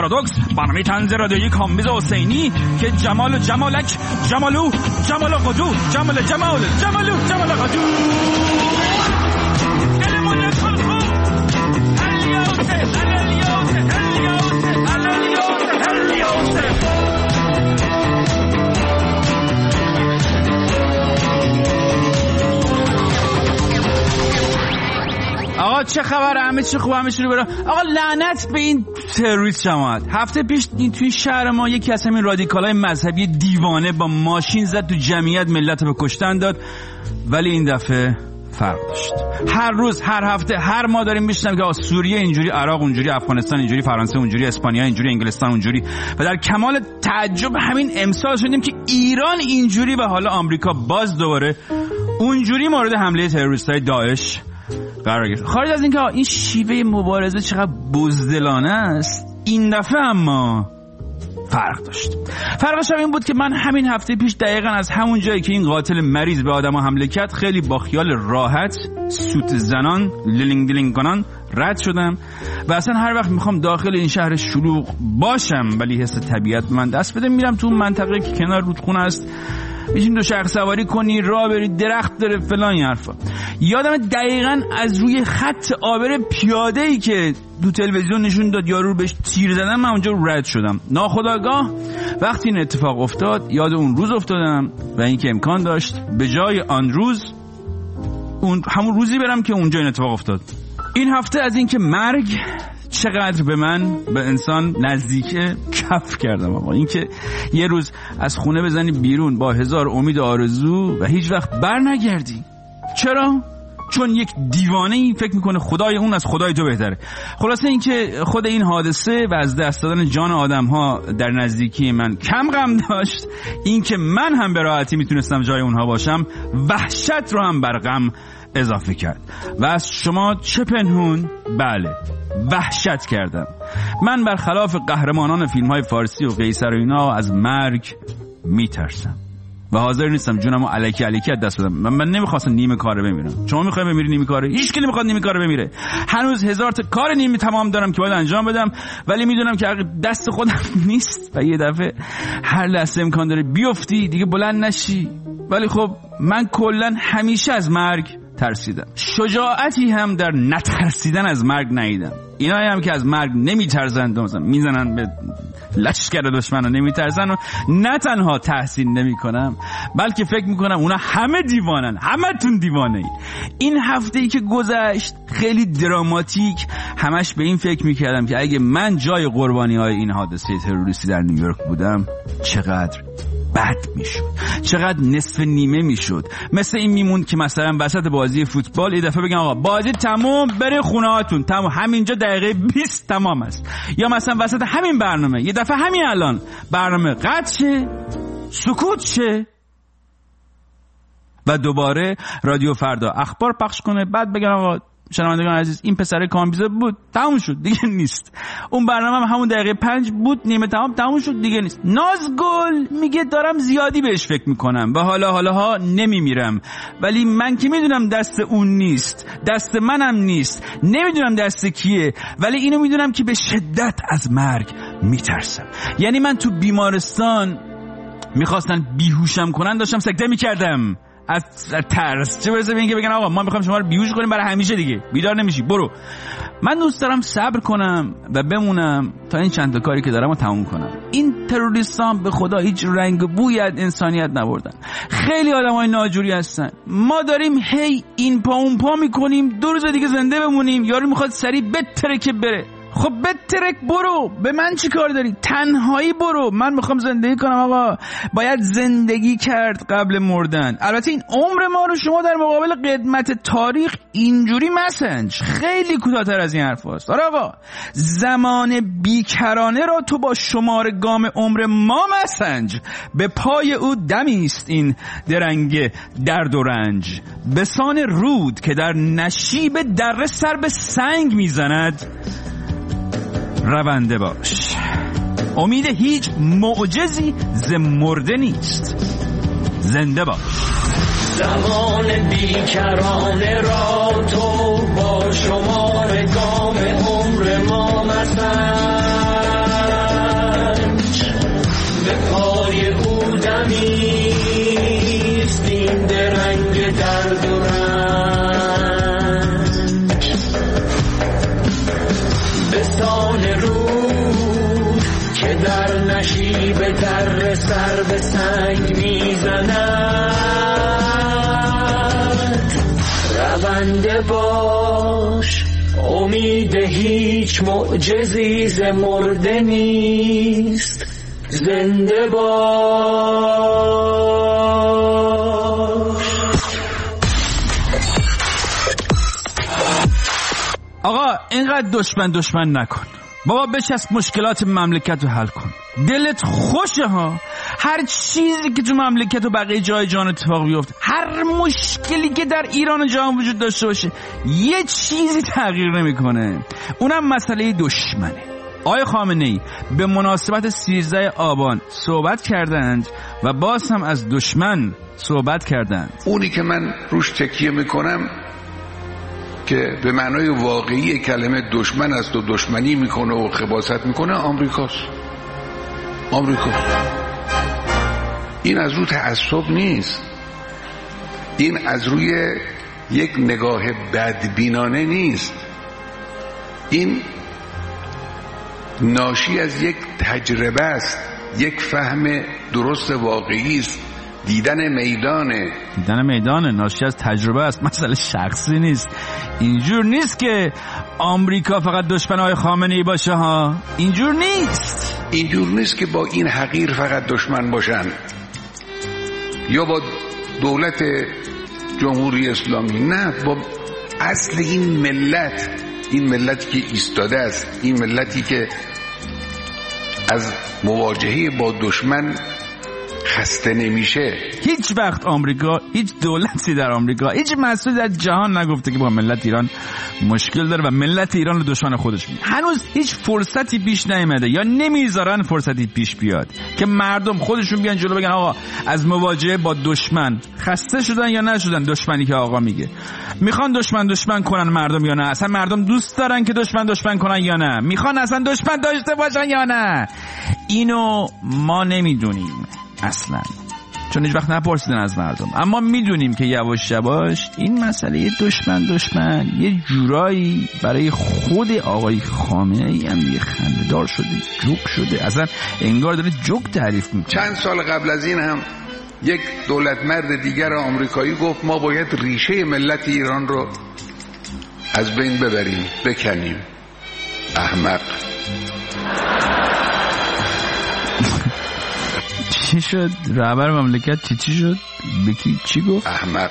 پارادوکس، برنامه طنز رادیویی کامبیز حسینی که جمال و جمالک، جمالو جمال و قدو، جمال جمال جمالو جمال قدو. آقا چه خبره؟ همه چی خوب؟ همه چی رو برا؟ آقا لعنت به این تروریست جماعت. هفته پیش توی شهر ما یکی از همین رادیکالای مذهبی دیوانه با ماشین زد تو جمعیت، ملت رو به کشتن داد. ولی این دفعه فرق داشت. هر روز، هر هفته، هر ماه داریم میشنویم که سوریه اینجوری، عراق اونجوری، افغانستان اینجوری، فرانسه اونجوری، اسپانیا اینجوری، انگلستان اونجوری. و در کمال تعجب همین امسال شدیم که ایران اینجوری و حالا آمریکا باز دوباره اونجوری مورد حمله تروریستای داعش قرار گرفت. خارج از اینکه این شیوه مبارزه چقدر بزدلانه است، این دفعه اما فرق داشت. فرقش هم این بود که من همین هفته پیش دقیقاً از همون جایی که این قاتل مریض به آدم‌ها حمله کرد خیلی با خیال راحت، سوت زنان، للینگ دلینگ کنان رد شدم و اصلا هر وقت میخوام داخل این شهر شلوغ باشم ولی حس طبیعت به من دست بده، میرم تو اون منطقه که کنار رودخونه است، میشین دو شخص سواری کنی، راه بری، درخت داره، فلان این حرفا. یادم دقیقاً از روی خط عابر پیاده‌ای که دو تلویزیون نشون داد یارو بهش تیر زدن، من اونجا رد شدم. ناخودآگاه وقتی این اتفاق افتاد یاد اون روز افتادم و اینکه امکان داشت به جای آن روز همون روزی برم که اونجا این اتفاق افتاد. این هفته از اینکه مرگ چقدر به من، به انسان نزدیکه کف کردم. آقا اینکه یه روز از خونه بزنی بیرون با 1000 امید و آرزو و هیچ وقت بر نگردی. چرا؟ چون یک دیوانه این فکر میکنه خدای اون از خدای تو بهتره. خلاصه اینکه خود این حادثه و از دست دادن جان آدم ها در نزدیکی من کم غم داشت، اینکه من هم به راحتی میتونستم جای اونها باشم وحشت رو هم بر غم اضافه کرد. و از شما چه پنهون؟ بله، وحشت کردم. من برخلاف قهرمانان فیلم های فارسی و قیصر و اینا از مرگ میترسم و حاضر نیستم جونمو الکی دست بدم. من نمیخواستم نیمه کاره بمیرم. شما میخواید بمیری نیمه کاره؟ هیچ کی نمیخواد نیمه کاره بمیره. هنوز 1000 تا کار نیمه تمام دارم که باید انجام بدم، ولی میدونم که دست خودم نیست و یه دفعه هر لحظه امکان داره بیفتی دیگه بلند نشی. ولی خب من کلا همیشه از مرگ ترسیدم. شجاعتی هم در نترسیدن از مرگ ندیدم. اینایی هم که از مرگ نمیترسن میزنن به لشکر دشمن و نمیترسن و نه تنها تحسین نمیکنم بلکه فکر میکنم اونا همه دیوانن، همه تون دیوانه اید. این هفته‌ای که گذشت خیلی دراماتیک، همش به این فکر میکردم که اگه من جای قربانی‌های این حادثه تروریستی در نیویورک بودم چقدر بد میشد، چقدر نصف نیمه میشد. مثل این میموند که مثلا وسط بازی فوتبال یه دفعه بگم آقا بازی تموم، برید خونه هاتون، تمام، همینجا دقیقه 20 تمام است. یا مثلا وسط همین برنامه یه دفعه همین الان برنامه قطع شه، سکوت شه و دوباره رادیو فردا اخبار پخش کنه، بعد بگن آقا شنوندگان عزیز این پسر کامبیزه بود، تموم شد دیگه نیست. اون برنامه هم همون دقیقه 5 بود، نیمه تموم شد دیگه نیست. نازگل میگه دارم زیادی بهش فکر میکنم و حالا نمیمیرم، ولی من که میدونم دست اون نیست، دست منم نیست، نمیدونم دست کیه، ولی اینو میدونم که به شدت از مرگ میترسم. یعنی من تو بیمارستان میخواستن بیهوشم کنن داشتم سکته میکردم از ترس، چه برسه به اینکه بگن آقا ما میخوایم شما رو بیهوش کنیم برای همیشه دیگه بیدار نمیشی برو. من دوست دارم صبر کنم و بمونم تا این چند تا کاری که دارم رو تموم کنم. این تروریستان به خدا هیچ رنگ بویی از انسانیت نبردن، خیلی آدمای ناجوری هستن. ما داریم هی این پا اون پا میکنیم 2 روز دیگه زنده بمونیم، یارو میخواد سریع بتره که بره. خب بترک برو، به من چی کار داری؟ تنهایی برو، من میخوام زندگی کنم. آقا باید زندگی کرد قبل مردن. البته این عمر ما رو شما در مقابل قدمت تاریخ اینجوری مسنج، خیلی کوتاه‌تر از این حرف هست. آره آقا زمان بیکرانه را تو با شمار گام عمر ما مسنج، به پای او دمیست این درنگ درد و رنج، بسان رود که در نشیب دره سر به سنگ میزند، رونده باش، امید هیچ معجزی ز مرده نیست، زنده باش. زمان بیکرانه را تو با شمار گام عمر ما مسنج، که در نشیب در سر به سنگ میزند. رونده باش، امید هیچ معجزی ز مرده نیست. زنده باش. آقا اینقدر دشمن نکن بابا، بچسب مشکلات مملکت رو حل کن. دلت خوشه ها، هر چیزی که تو مملکت و بقیه جای جهان اتفاق بیفته، هر مشکلی که در ایران و جهان وجود داشته باشه، یه چیزی تغییر نمیکنه، اونم مسئله دشمنه. آقای خامنه‌ای به مناسبت 13 آبان صحبت کردند و باز هم از دشمن صحبت کردند. اونی که من روش تکیه میکنم که به معنای واقعی کلمه دشمن است و دشمنی میکنه و خباثت میکنه آمریکاست. آمریکا این از روی تعصب نیست، این از روی یک نگاه بدبینانه نیست، این ناشی از یک تجربه است، یک فهم درست واقعی است، دیدن میدانه، ناشی از تجربه است، مسئله شخصی نیست. اینجور نیست که آمریکا فقط دشمن آقای خامنه‌ای باشه ها، اینجور نیست که با این حقیر فقط دشمن باشن یا با دولت جمهوری اسلامی، نه، با اصل این ملتی که ایستاده است، این ملتی که از مواجهه با دشمن خسته نمیشه. هیچ وقت آمریکا، هیچ دولتی در آمریکا، هیچ مسئولی در جهان نگفته که با ملت ایران مشکل داره و ملت ایران رو دشمن خودش می‌دونه. هنوز هیچ فرصتی پیش نیامده یا نمیذارن فرصتی پیش بیاد که مردم خودشون بیان جلو بگن آقا از مواجهه با دشمن خسته شدن یا نشدن. دشمنی که آقا میگه میخوان دشمن کنن مردم یا نه؟ اصلا مردم دوست دارن که دشمن کنن یا نه؟ میخوان اصلا دشمن داشته باشن یا نه؟ اینو ما نمیدونیم اصلا، چون هیچ وقت نپرسیدن از مردم. اما میدونیم که یواش یواش این مسئله دشمن یه جورایی برای خود آقای خامنه‌ای هم یه خنده‌دار شده، جوک شده، اصلا انگار داره جوک تعریف میکنه. چند سال قبل از این هم یک دولت مرد دیگر آمریکایی گفت ما باید ریشه ملت ایران رو از بین ببریم، بکنیم. احمق. چی شد؟ رهبر مملکت چی شد؟ بکی چی گفت؟ احمق.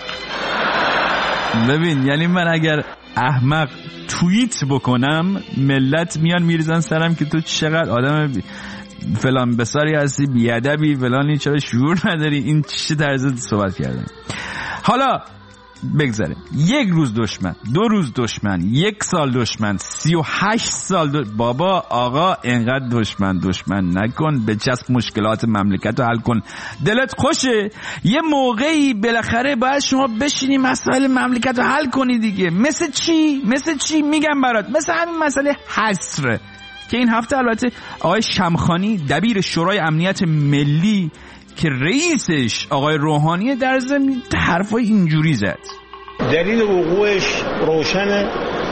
ببین یعنی من اگر احمق توییت بکنم ملت میان میریزن سرم که تو چقدر آدم فلان بساری هستی، بیادبی، فلانی، چرا شعور نداری. این چه طرز صحبت کردن؟ حالا بگذاریم یک روز دشمن، 2 روز دشمن، 1 سال دشمن، 38 سال بابا آقا اینقدر دشمن نکن، بچسب مشکلات مملکت رو حل کن. دلت خوشه یه موقعی بالاخره باید شما بشینی مسائل مملکت رو حل کنی دیگه. مثل چی میگم برات؟ مثل همین مسئله حصر که این هفته البته آقای شمخانی دبیر شورای امنیت ملی که رئیسش آقای روحانی در ضمن حرفای اینجوری زد. دلیل وقوعش روشنه،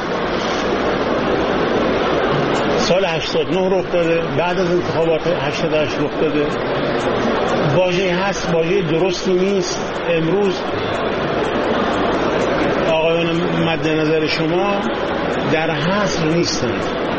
سال 89 رخ داده، بعد از انتخابات 88 رخ داده. واژه هست، واژه درستی نیست. امروز آقایان مد نظر شما در حصر نیستن،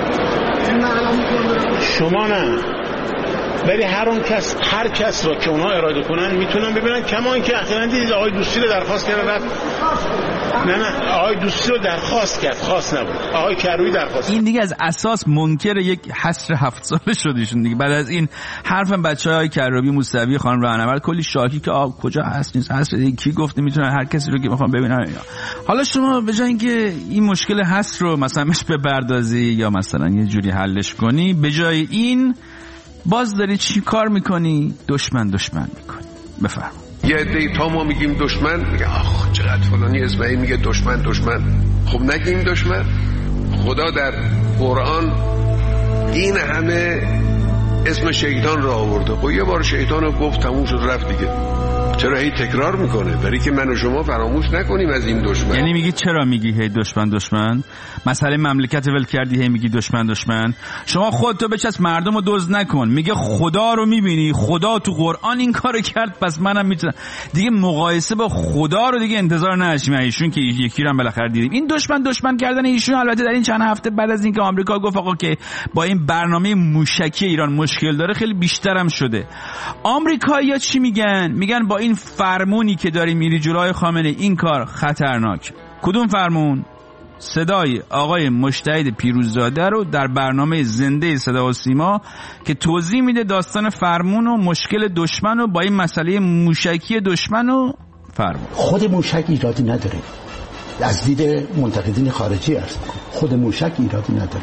شما نه، ولی هر کس را که اونا اراده کنن میتونن ببینن. کما اینکه اصلا دیدید آقای دوستی رو درخواست کرد رفت. نه آقای دوستی رو درخواست کرد، خواست نبود. آقای کرویی درخواست. این دیگه از اساس منکر یک حصر 7 ساله شدیشون دیگه. بعد از این حرفم بچهای کروی، موسوی، خانم راهنورد کلی شاکی که کجا هست نیست حصر دیگه کی گفته میتونن هر کسی رو که میخوام ببینن. حالا شما به جای اینکه این مشکل حصر رو مثلا بپردازی یا مثلا یه جوری حلش کنی، به جای این باز داری چی کار میکنی؟ دشمن میکنی. بفرم. یه عده تا ما میگیم دشمن، میگه آخ چقدر فلانی اسمعی میگه دشمن. خب نگیم دشمن. خدا در قرآن این همه اسم شیطان را آورده. خب یه بار شیطان رو گفت تموم شد رفت دیگه. چرا هی تکرار میکنه؟ برای که من و شما فراموش نکنیم از این دشمن. یعنی میگی چرا میگی هی دشمن؟ مسئله مملکت ول کردی هی میگی دشمن. شما خودتو بچس مردمو دزد نکن. میگه خدا رو میبینی، خدا تو قرآن این کارو کرد، پس منم میتونم. دیگه مقایسه با خدا رو دیگه انتظار نداشتیم ایشون که یکی رو هم بالاخره دیدیم. این دشمن کردن ایشون البته در این چند هفته بعد از اینکه آمریکا گفت آقا که با این برنامه موشکی ایران مشکل داره خیلی بیشترم شده. آمریکایی‌ها چی میگن با این فرمونی که داری میری جلوی خامنه این کار خطرناک. کدوم فرمون؟ صدای آقای مجتهد پیروززاده رو در برنامه زنده صدا و سیما که توضیح میده داستان فرمون و مشکل دشمن و با این مسئله موشکی دشمن و فرمون. خود موشک ایرادی نداره، از دید منتقدین خارجی است. خود موشک ایرادی نداره،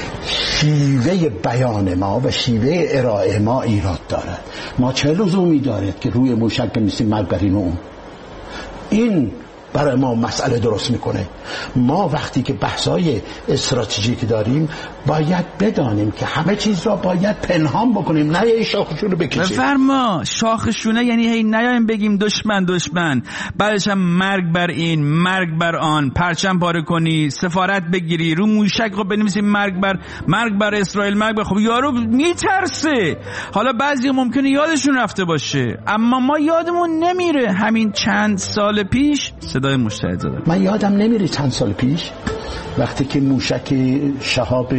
شیوه بیان ما و شیوه ارائه ما ایراد دارد. ما چه لزومی دارد که روی موشک بنویسیم مرگ بر این اون؟ این برای ما مسئله درست میکنه. ما وقتی که بحث‌های استراتژیک داریم باید بدانیم که همه چیز را باید پنهان بکنیم، نه یه شاخشونه بکشیم. بفرما شاخشونه یعنی هی نیایم بگیم دشمن بعدش هم مرگ بر این مرگ بر آن، پرچم پاره کنی، سفارت بگیری، رو موشک خب بنویسیم مرگ بر اسرائیل، مرگ بر. خب یارو میترسه. حالا بعضی ممکنه یادشون رفته باشه اما ما یادمون نمیره. همین چند سال پیش صدای مجتهد زاده، من یادم نمیره چند سال پیش وقتی که موشک شهاب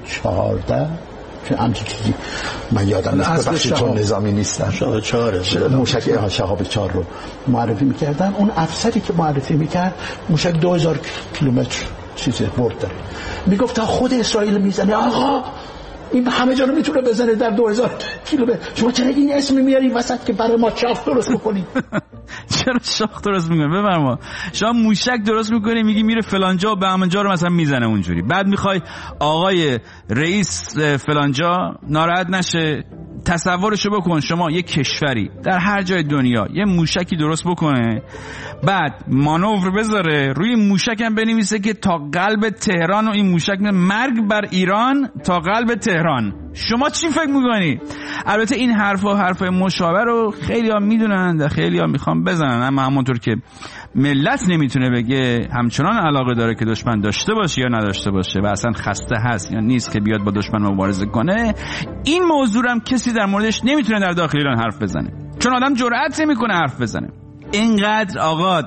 14 که همچین چیزی من یادم نیست، بخشی چون نظامی نیستم، شهاب 4 موشک شهاب 4 رو معرفی میکردن. اون افسری که معرفی میکرد موشک 2000 کیلومتر چیزه برد داره، میگفت تا خود اسرائیل میزنه. آقا این همه جا رو میتونه بزنه در 2000 کیلومتر، شما چرا این اسم میاری وسط که برای ما شاخ درست بکنی؟ چرا شاخ درست میکنی؟ بفرما. شما موشک درست میکنی میگی میره فلانجا و به همونجا رو مثلا میزنه اونجوری، بعد میخوای آقای رئیس فلانجا ناراحت نشه. تصورشو بکن شما یک کشوری در هر جای دنیا یه موشکی درست بکنه، بعد مانور بذاره روی موشک هم بنویسه که تا قلب تهران و این موشک مرگ بر ایران تا قلب تهران. شما چی فکر میکنی؟ البته این حرفای مشابه رو خیلی ها میدونن و خیلی ها میخوان بزنن، اما همونطور که ملت نمیتونه بگه همچنان علاقه داره که دشمن داشته باشه یا نداشته باشه و اصلا خسته هست یا نیست که بیاد با دشمن مبارزه کنه، این موضوع هم کسی در موردش نمیتونه در داخل ایران حرف بزنه، چون آدم جرئت نمیکنه حرف بزنه. اینقدر آقا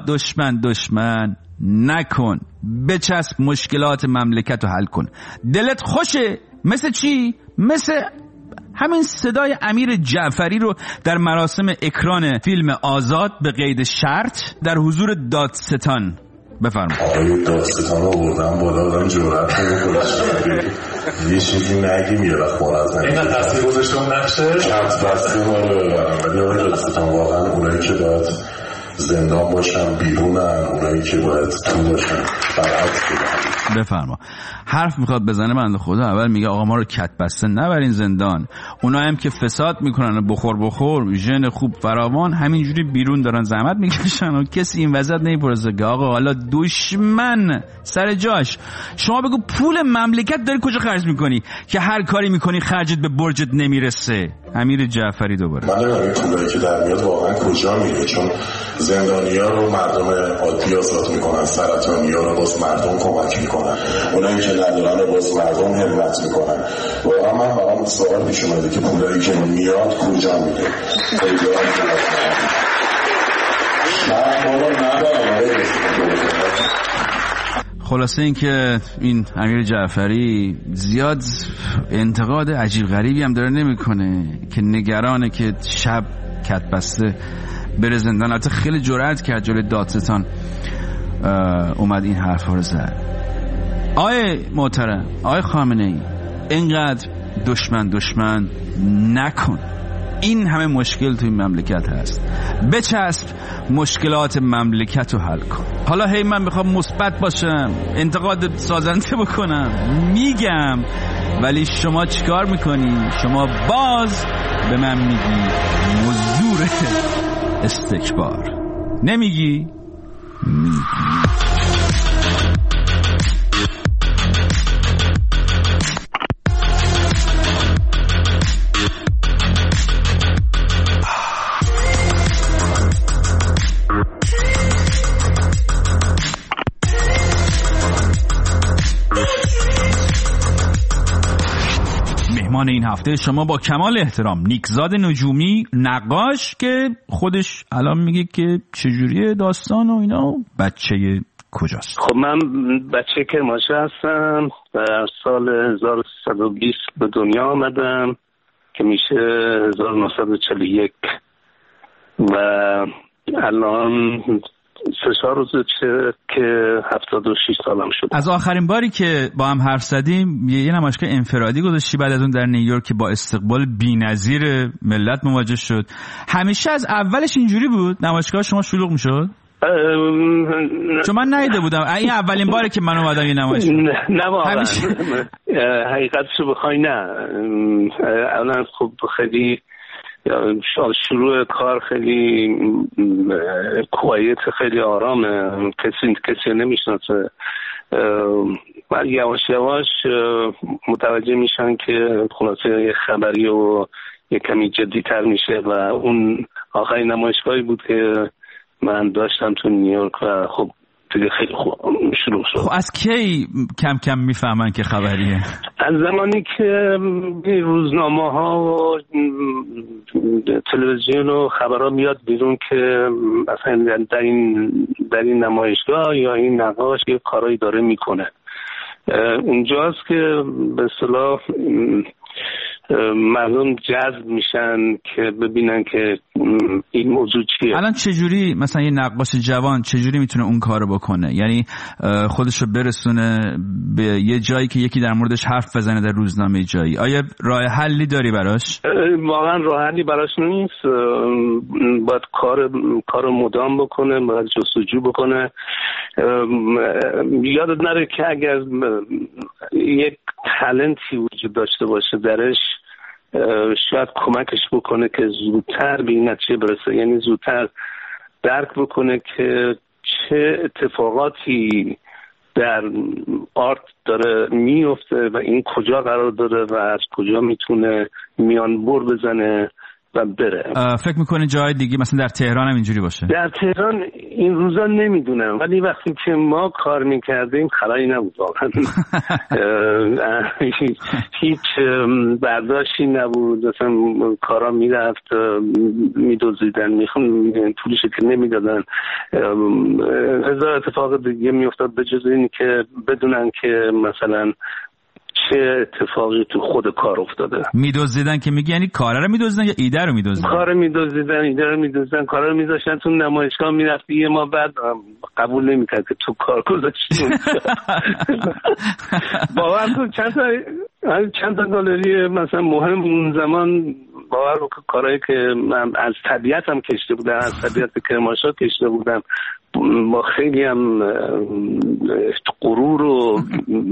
دشمن نکن، بچسب مشکلات مملکت رو حل کن. دلت خوشه مثل چی؟ مثل همین صدای امیر جعفری رو در مراسم اکران فیلم آزاد به قید شرط در حضور دادستان. بفرمایید. آقای دادستان رو بردم بالا، دارم جرأت نمی‌کنم یه چیزی نگیم یه وقت بار از نگیم. این تصویر گذاشتم نقشه چند بسته ما رو ببرم، ولی آقای دادستان واقعا اونایی که باید زندان باشن بیرونن، اونایی که باید تو باشن برعکس بودن. بفرما. حرف میخواد بزنه بنده خدا اول میگه آقا ما رو کت بسته نبرین زندان. اونا هم که فساد میکنن بخور ژن خوب فراوان همینجوری بیرون دارن زحمت میکشن و کسی این وضعیت نمیپرسه که آقا حالا دشمن سر جاش. شما بگو پول مملکت داری کجا خرج میکنی که هر کاری میکنی خرجت به برجت نمیرسه؟ امیر جعفری دوباره. من نمیدونم پولی که در میاد واقعا کجا میره، چون زندانی‌ها رو مردم عادی آزاد میکنن، سرطانی‌ها رو باز مردم کمک میکنن، اونایی که ندارن رو باز مردم حمایت میکنن. واقعا من برام سوال پیش اومده که پولایی که میاد کجا میره؟ خلاصه این که این امیر جعفری زیاد انتقاد عجیب غریبی هم داره نمیکنه که نگرانه که شب کت بسته بره زندان. البته خیلی جرأت کرد جلوی دادستان اومد این حرفا رو زد. آقای محترم، آقای خامنه‌ای، اینقدر دشمن نکن. این همه مشکل تو این مملکت هست، بچسب مشکلات مملکت رو حل کن. حالا هی من میخوام مثبت باشم، انتقاد سازنده بکنم، میگم، ولی شما چیکار میکنی؟ شما باز به من میگی مزدور استکبار. نمیگی؟ میگی. مهمان این هفته شما با کمال احترام نیکزاد نجومی، نقاش که خودش الان میگه که چجوریه داستان و اینا، بچه کجاست؟ خب من بچه کرمانشاه هستم، در سال 1320 به دنیا آمدم که میشه 1941 و الان 3-4 روزه که 76 سالم شد. از آخرین باری که با هم حرف زدیم یه نمایشگاه انفرادی گذاشتی بعد از اون در نیویورک که با استقبال بی‌نظیر ملت مواجه شد. همیشه از اولش اینجوری بود نمایشگاه شما شلوغ میشد؟ چون من ندیده بودم، این اولین باره که من اومدم یه نمایشگاه. نه واقعا حقیقتشو بخوای نه، الان خب خیلی شروع کار خیلی کوایت، خیلی آرامه، کسی نمیشناسه و یواش یواش متوجه میشن که خلاصه یه خبری و یه کمی جدی‌تر میشه و اون آخرین نمایشگاهی بود که من داشتم تو نیویورک و خب دیگه خیلی خوب شروع شد. خب از کی کم کم میفهمن که خبریه؟ از زمانی که روزنامه ها و تلویزیون و خبرها میاد بیرون که مثلا در این نمایشگاه یا این نقاش یه کارایی داره میکنه، اونجاست که به اصطلاح مردم جذب میشن که ببینن که این موضوع چیه. الان چجوری مثلا یه نقاش جوان چجوری میتونه اون کارو بکنه؟ یعنی خودشو برسونه به یه جایی که یکی در موردش حرف بزنه در روزنامه جایی؟ آیا راه حلی داری براش؟ واقعا راه حلی براش نیست، باید کار مدام بکنه، باید جستجو بکنه. یادت نره که اگر یک تالنتی وجود داشته باشه درش شاید کمکش بکنه که زودتر به این نتیجه برسه، یعنی زودتر درک بکنه که چه اتفاقاتی در آرت داره میفته و این کجا قرار داره و از کجا میتونه میان بر بزنه و بره. فکر میکنه جای دیگه مثلا در تهران هم اینجوری باشه؟ در تهران این روزا نمیدونم، ولی وقتی که ما کار میکردیم خبری نبود واقعا. هیچ برداشتی نبود، مثلا کارا میرفت میدوزیدن، پولش که نمیدادن، هزار اتفاق دیگه میافتاد به جز این که بدونن که مثلا چه اتفاقی تو خود کار افتاده. میدزدیدن که میگی یعنی کار رو میدزدن یا ایده رو میدزدن؟ کار میدزدیدن، ایده رو میدزدن، کار رو میذاشتن تو نمایشگاه، میرفت یه ما بعد قبول نمیکرد که تو کار گذاشتی. باور کن چند تا گالری مثلا مهم اون زمان باور کن کارهایی که من از طبیعتم کشته بودم، از طبیعت کرمانشاه کشته بودم، با خیلی هم غرور و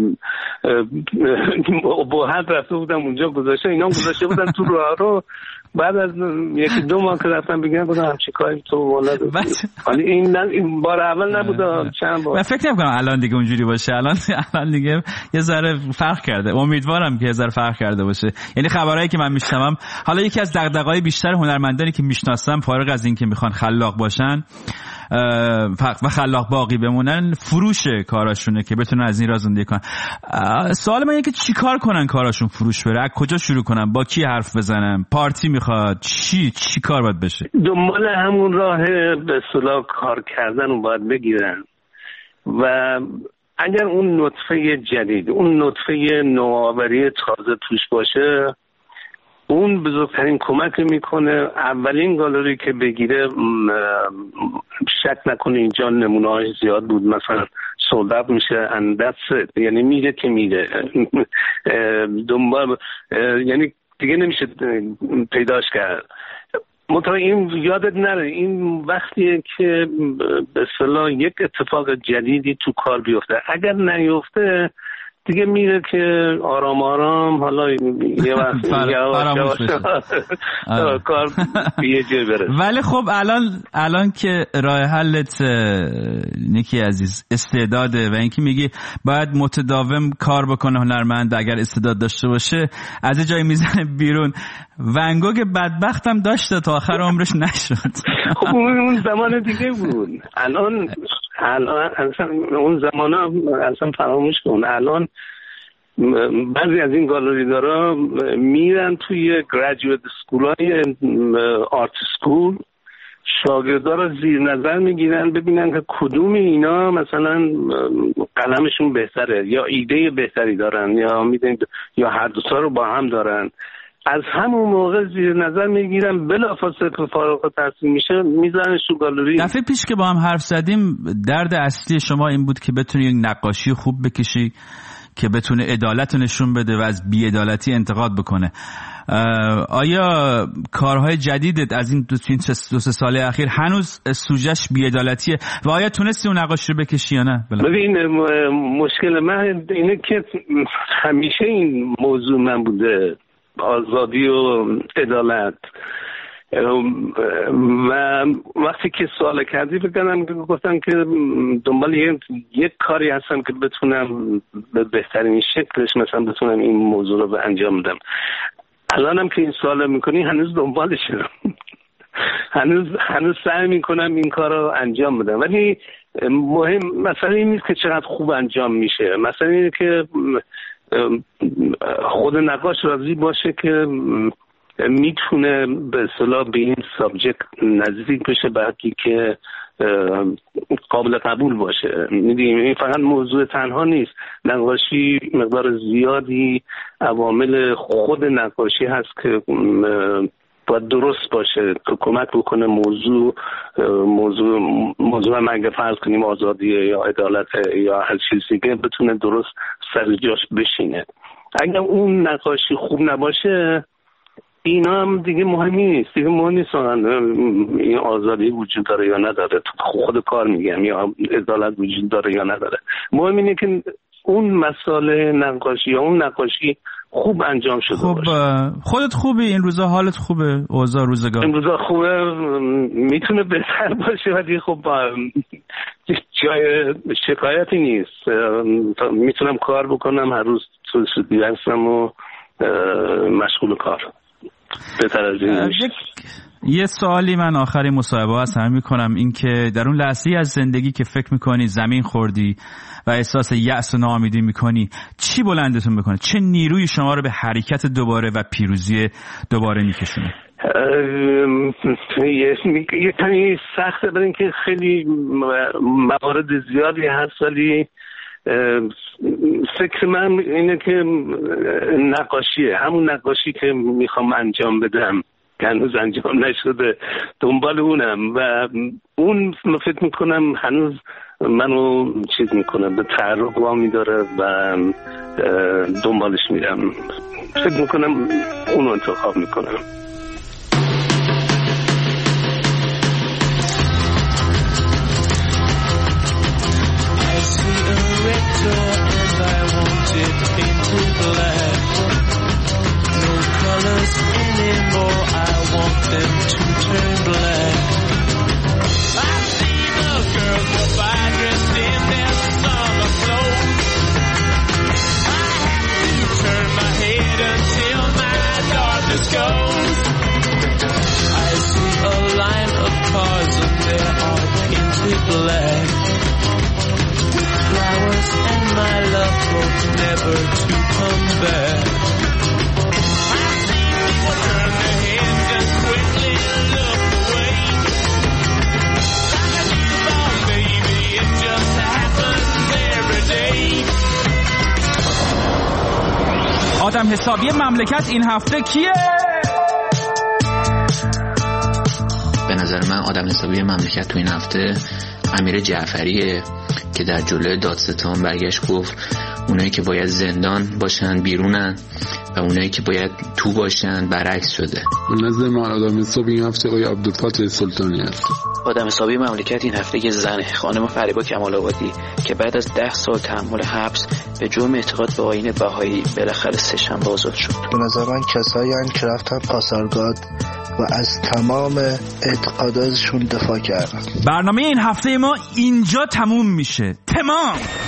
با حد رفته بودم اونجا گذاشته، اینا هم گذاشته بودن تو راه رو. بعد از 1-2 ماه که رفتم بگم بودم همچی کاری تو ولد، ولی این بار اول نبود، چند بار. من فکر نمی‌کنم الان دیگه اونجوری باشه، الان دیگه یه ذره فرق کرده، امیدوارم که یه ذره فرق کرده باشه. یعنی خبرایی که من میشنوم، حالا یکی از دغدغه‌های بیشتر هنرمندانی که میشناسم فارغ از این که میخوان خلاق باشن و خلاق باقی بمونن، فروش کاراشونه که بتونن از این راه زندگی کنن. سوال من اینه که چی کار کنن کاراشون فروش بره؟ از کجا شروع کنن؟ با کی حرف بزنن؟ پارتی میخواد؟ چی کار باید بشه؟ دنبال همون راه به اصطلاح کار کردن رو باید بگیرن و اگر اون نطفه جدید، اون نطفه نوآوری تازه توش باشه، اون بزرگترین کمک میکنه. اولین گالری که بگیره شک نکنه اینجا نمونه های زیاد بود، مثلا سولد میشه اندست، یعنی میره که میره دنبال، یعنی دیگه نمیشه پیداش کرد. منطقه این یادت نره، این وقتیه که به اصطلاح یک اتفاق جدیدی تو کار بیفته. اگر نیفته دیگه میره که آرام آرام حالا یه وقت کار یه جای برسه. ولی خب الان که راه حلت نیکی عزیز استعداده و اینکه میگی باید متداوم کار بکنه هنرمند اگر استعداد داشته باشه، از جای میزنه بیرون. ون گوگ بدبختم داشته تا آخر عمرش نشد. خب اون زمان دیگه بود. الان اصلا اون زمانا اصلا فراموش کن. الان بعضی از این گالریدارا میرن توی گریجویت اسکولای آرت اسکول، شاگردا رو زیر نظر میگیرن ببینن که کدوم اینا مثلا قلمشون بهتره یا ایده بهتری دارن یا میدونید یا هر دو تا رو با هم دارن. از همون موقع زیر نظر میگیرن، بلافاصله که فارغ التحصیل میشه میذارنش تو گالری. دفعه پیش که با هم حرف زدیم درد اصلی شما این بود که بتونی یک نقاشی خوب بکشی که بتونه عدالت نشون بده و از بی‌عدالتی انتقاد بکنه. آیا کارهای جدیدت از این 2-3 سال اخیر هنوز سوژه‌اش بی‌عدالتیه و آیا تونستی اون نقاشی رو بکشی یا نه؟ ببین مشکل من اینه که همیشه این موضوع من بوده، آزادی و عدالت، و وقتی که سوال کردی بگم گفتم که دنبال یک کاری هستم که بتونم به بهترین شکلش مثلا بتونم این موضوع رو انجام بدم. الانم که این سوال میکنی هنوز دنبالشم، هنوز سعی میکنم این کار رو انجام بدم، ولی مهم مثلا این نیست که چقدر خوب انجام میشه، مثلا اینه که خود نقاش راضی باشه که میتونه به اصطلاح به این سابجکت نزدیک بشه، بعدی که قابل قبول باشه. میدونیم این فقط موضوع تنها نیست، نقاشی مقدار زیادی عوامل خود نقاشی هست که باید درست باشه که کمک بکنه موضوع هم اگه فرض کنیم آزادیه یا عدالت یا هر چیز دیگه بتونه درست سر جاش بشینه. اگر اون نقاشی خوب نباشه اینا هم دیگه مهم نیست این آزادی وجود داره یا نداره، تو خود کار میگم، یا عدالت وجود داره یا نداره. مهم اینه که اون مسئله نقاشی یا اون نقاشی خوب انجام شده باشه. خودت خوبی این روزا؟ حالت خوبه؟ اوضاع روزگار این روزا خوبه، میتونه بهتر باشه ولی خب جای شکایتی نیست. میتونم کار بکنم، هر روز تو استودیو هستم و مشغول کار. بهتر از این یه سوالی من آخری مصاحبه هست هم میکنم، این که در اون لحظه از زندگی که فکر میکنی زمین خوردی و احساس یأس و ناامیدی میکنی، چی بلندتون میکنه؟ چه نیروی شما رو به حرکت دوباره و پیروزی دوباره میکشونه؟ یه کمی سخته، برای اینکه خیلی موارد زیادی هست، ولی فکر من اینه که نقاشیه، همون نقاشی که میخوام انجام بدم که هنوز انجام نشده، دنبال اونم و اون فکر میکنم هنوز منو چیز میکنه، به تحرک وامی داره و دنبالش میرم. فکر میکنم اونو انتخاب میکنم. And I want it into black. No colors anymore, I want them to turn black. I see the girls go by dressed in their summer clothes. I have to turn my head until my darkness goes. I see a line of cars and they are painted black. Flowers and my love hope never to come back. I see people turn their heads and quickly look away. Like a newborn baby, it just happens every day. آدم حسابی مملکت این هفته کیه؟ به نظر من آدم حسابی مملکت تو این هفته امیر جعفریه که در جلوی دادستان برگشت گفت اونایی که باید زندان باشن بیرونن و اونایی که باید تو باشن برعکس شده. به نظر من آدم حسابی این هفته آقای عبدالفتاح سلطانی هست. آدم حسابی مملکت این هفته یه زنه، خانم فریبا کمال‌آبادی، که بعد از 10 سال تحمل حبس به جرم اعتقاد به آیین بهایی بالاخره سه‌شنبه آزاد شد. به نظر من کسایی که رفتن پاسارگاد و از تمام اعتقاداتشون دفاع کردن. برنامه این هفته ما اینجا تموم میشه. تمام.